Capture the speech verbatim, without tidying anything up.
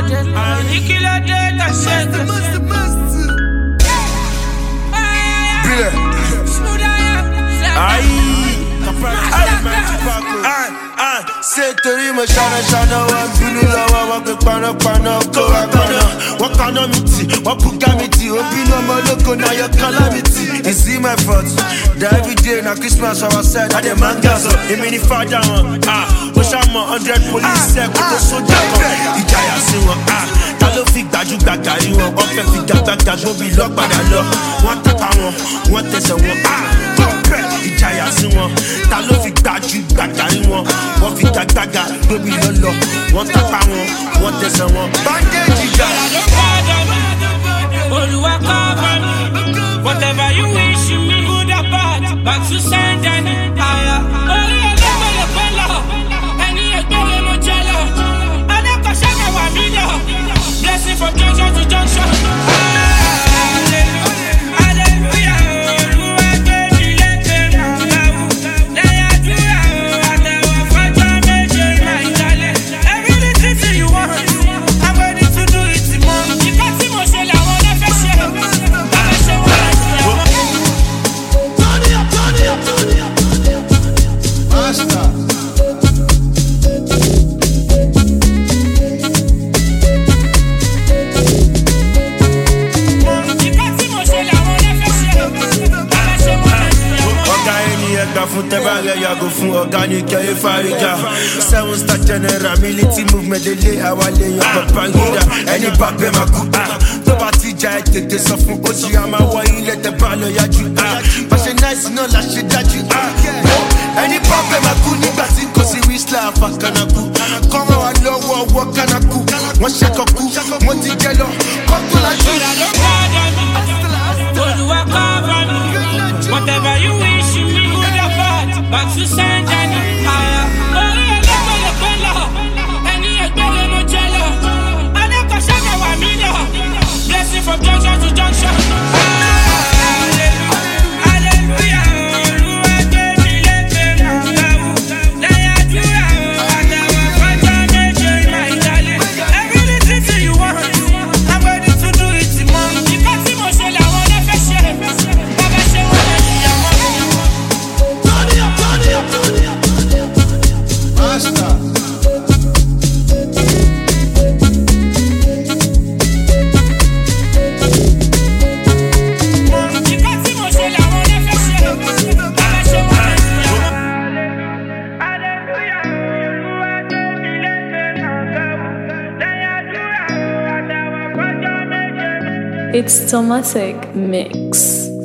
Say to him, shana shana, one pinula, one pana pana, go agana, one calamity, one pugamity, one pino maloko, now your calamity. You see my thoughts, that every day now Christmas our side, I demand gas up, a mini father, ah, Oshama, hundred police, set, with the soldier, Ijaya, see one, ah, Talo fig, Baju, Bagari, one, one fig, Bagari, go be locked by the law, one tapa one, one test one, ah, Ijaya, see one, Talo fig, Baju, Bagari, one, one fig, Gaga, baby lolo, one tapa one, one test one, bandage, Ijaya. Oluwa cover me, whatever you wish me, good or bad, back to send any higher. Oh yeah, never let me love, any experience no jello. I never share my video, blessing from junction to junction. Hallelujah, hallelujah. Oluwa baby let me love, let ya do ya. I never fight your major, my darling. Everything you want, I'm ready to do it tomorrow. You can't see my shell, I wanna face you. Go fun organic e fariga. Seven star general military movement de lay our lay your papangida. Any back be my cook. To party jai tete so fun oji ama wa ile te balo yaju. But she nice no la she daju. Any back be my cook nígbà tí kò sí whistle afakana ku. Come on lowo wo kana ku. Wọ́n ṣe koku, mo ti jẹ lọ. Koku la ju. Whatever you wish me, good or bad, back to send any higher. Oh yeah, never let me love, any experience no jello. I never share my video, blessing from junction to junction. Hallelujah, hallelujah. Oluwa baby let me love, let ya do ya. I never fight your major, my darling. Everything you want, I'm ready to do it tomorrow. You can't see my shell, I wanna face you. It's Tomatic Mix.